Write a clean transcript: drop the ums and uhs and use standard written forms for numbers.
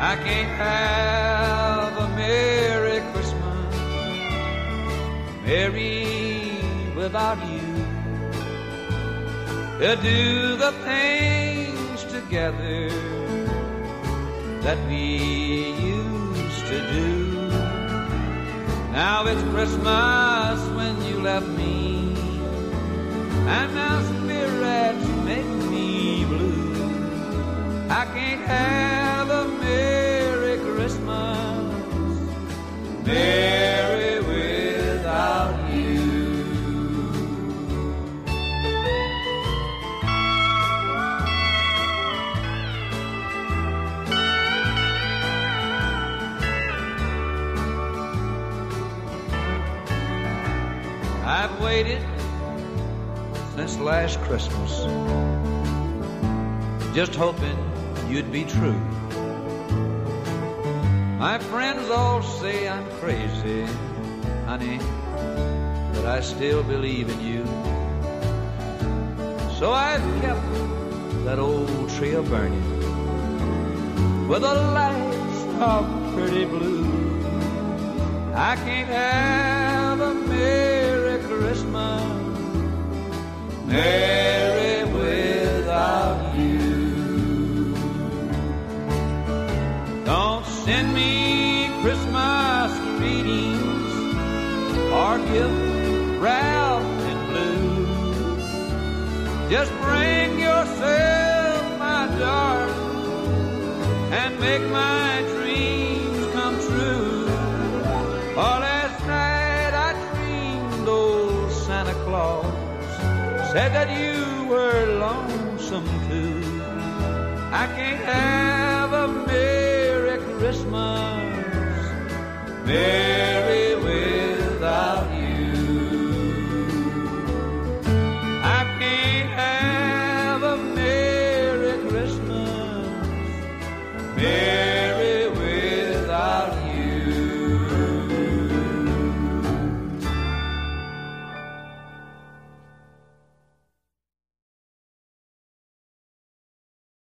I can't have a Merry Christmas, Merry without you. To do the things together that we used to do. Now it's Christmas when you left me, and now spirits make me blue. I can't have a Merry Christmas, Merry without you. I've waited since last Christmas, just hoping you'd be true. My friends all say I'm crazy, honey, but I still believe in you. So I've kept that old tree a-burning with the lights of pretty blue. I can't have a Merry Christmas, Merry without you. Don't send me Christmas greetings or gift wrapped in blue. Just bring yourself, my darling, and make my dreams come true. For last night I dreamed old Santa Claus said that you were lonesome too. I can't have a Merry Christmas, Merry